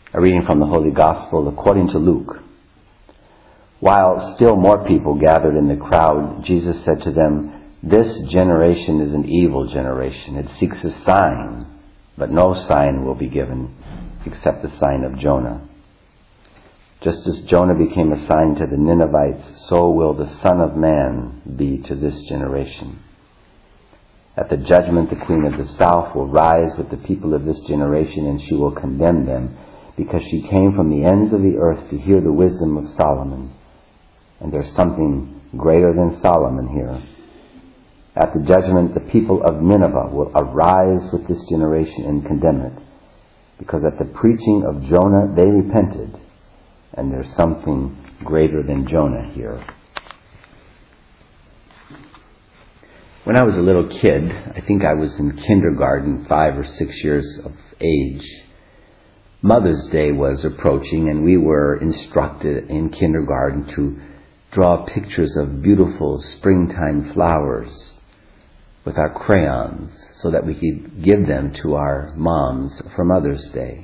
A reading from the Holy Gospel according to Luke. While still more people gathered in the crowd, Jesus said to them, "This generation is an evil generation. It seeks a sign, but no sign will be given except the sign of Jonah. Just as Jonah became a sign to the Ninevites, so will the Son of Man be to this generation. At the judgment, the Queen of the South will rise with the people of this generation, and she will condemn them, because she came from the ends of the earth to hear the wisdom of Solomon. And there's something greater than Solomon here. At the judgment, the people of Nineveh will arise with this generation and condemn it, because at the preaching of Jonah they repented, and there's something greater than Jonah here." When I was a little kid, I think I was in kindergarten, 5 or 6 years of age, Mother's Day was approaching, and we were instructed in kindergarten to draw pictures of beautiful springtime flowers with our crayons so that we could give them to our moms for Mother's Day.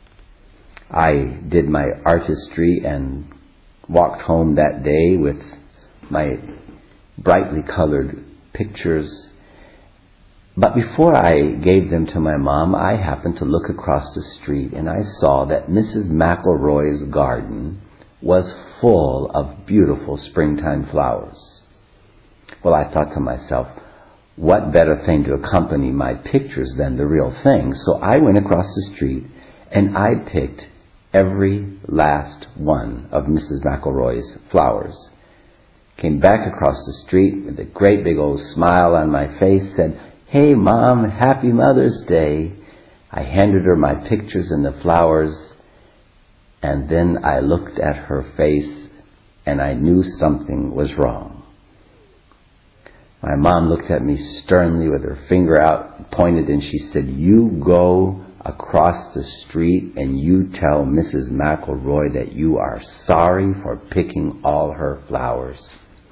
I did my artistry and walked home that day with my brightly colored pictures. But before I gave them to my mom, I happened to look across the street and I saw that Mrs. McElroy's garden was full of beautiful springtime flowers. Well, I thought to myself, what better thing to accompany my pictures than the real thing? So I went across the street and I picked every last one of Mrs. McElroy's flowers. Came back across the street with a great big old smile on my face, said, "Hey Mom, happy Mother's Day." I handed her my pictures and the flowers, and then I looked at her face and I knew something was wrong. My mom looked at me sternly with her finger out pointed, and she said, "You go across the street and you tell Mrs. McElroy that you are sorry for picking all her flowers."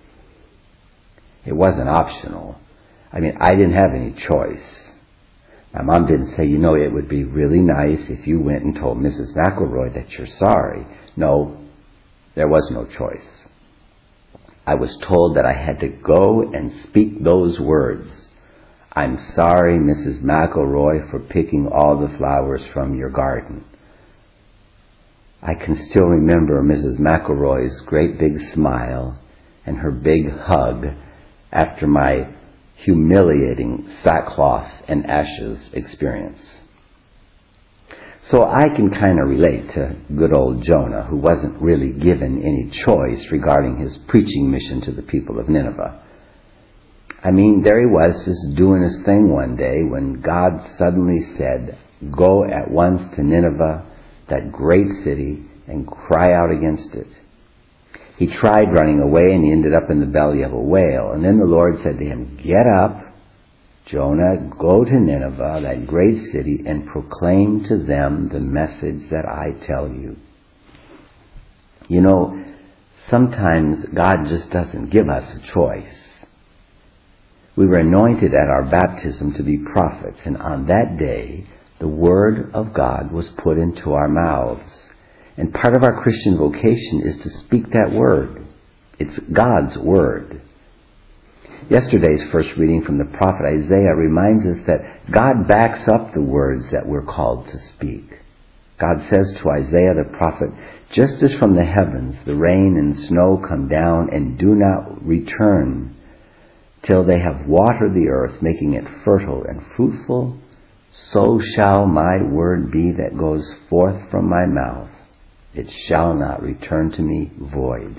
It wasn't optional. I didn't have any choice. My mom didn't say, it would be really nice if you went and told Mrs. McElroy that you're sorry. No, there was no choice. I was told that I had to go and speak those words. "I'm sorry, Mrs. McElroy, for picking all the flowers from your garden." I can still remember Mrs. McElroy's great big smile and her big hug after my humiliating sackcloth and ashes experience. So I can kind of relate to good old Jonah, who wasn't really given any choice regarding his preaching mission to the people of Nineveh. There he was just doing his thing one day when God suddenly said, "Go at once to Nineveh, that great city, and cry out against it." He tried running away and he ended up in the belly of a whale. And then the Lord said to him, "Get up, Jonah, go to Nineveh, that great city, and proclaim to them the message that I tell you." Sometimes God just doesn't give us a choice. We were anointed at our baptism to be prophets, and on that day, the Word of God was put into our mouths. And part of our Christian vocation is to speak that Word. It's God's Word. Yesterday's first reading from the prophet Isaiah reminds us that God backs up the words that we're called to speak. God says to Isaiah the prophet, "Just as from the heavens the rain and snow come down and do not return till they have watered the earth, making it fertile and fruitful, so shall my word be that goes forth from my mouth. It shall not return to me void."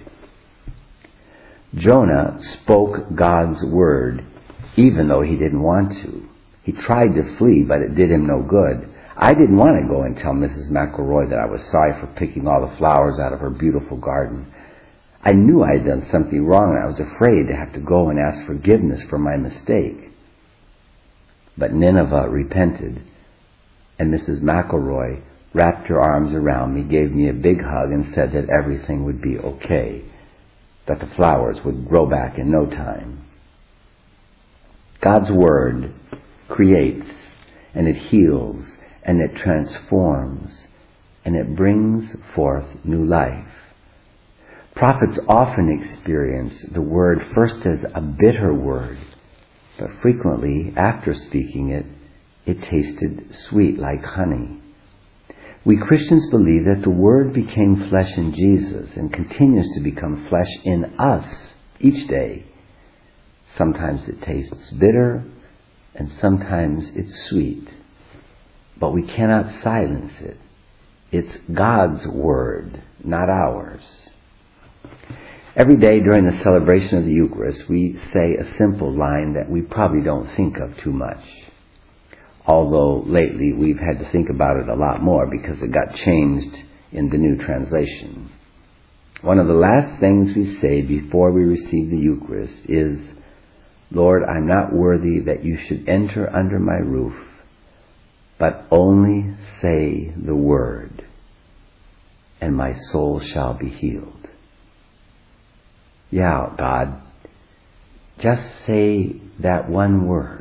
Jonah spoke God's word even though he didn't want to. He tried to flee, but it did him no good. I didn't want to go and tell Mrs. McElroy that I was sorry for picking all the flowers out of her beautiful garden. I knew I had done something wrong, and I was afraid to have to go and ask forgiveness for my mistake. But Nineveh repented, and Mrs. McElroy wrapped her arms around me, gave me a big hug, and said that everything would be okay, that the flowers would grow back in no time. God's Word creates, and it heals, and it transforms, and it brings forth new life. Prophets often experience the word first as a bitter word, but frequently, after speaking it, it tasted sweet like honey. We Christians believe that the Word became flesh in Jesus and continues to become flesh in us each day. Sometimes it tastes bitter, and sometimes it's sweet. But we cannot silence it. It's God's Word, not ours. Every day during the celebration of the Eucharist, we say a simple line that we probably don't think of too much. Although lately we've had to think about it a lot more because it got changed in the new translation. One of the last things we say before we receive the Eucharist is, Lord, I'm not worthy that you should enter under my roof, but only say the word, and my soul shall be healed. Yeah, God, just say that one word,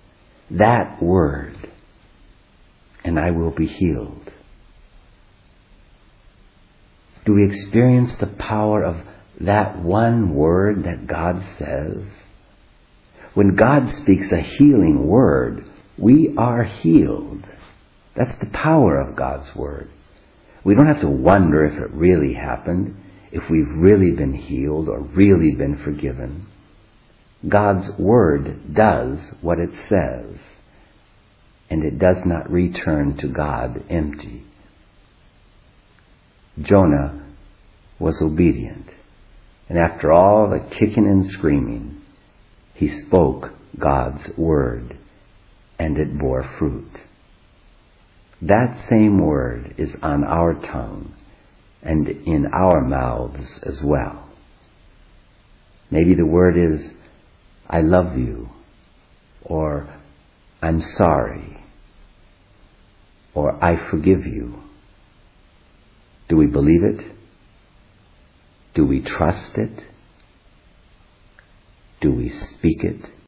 and I will be healed. Do we experience the power of that one word that God says? When God speaks a healing word, we are healed. That's the power of God's word. We don't have to wonder if it really happened, if we've really been healed or really been forgiven. God's word does what it says, and it does not return to God empty. Jonah was obedient, and after all the kicking and screaming, he spoke God's word, and it bore fruit. That same word is on our tongue and in our mouths as well. Maybe the word is, I love you, or I'm sorry, or I forgive you. Do we believe it? Do we trust it? Do we speak it?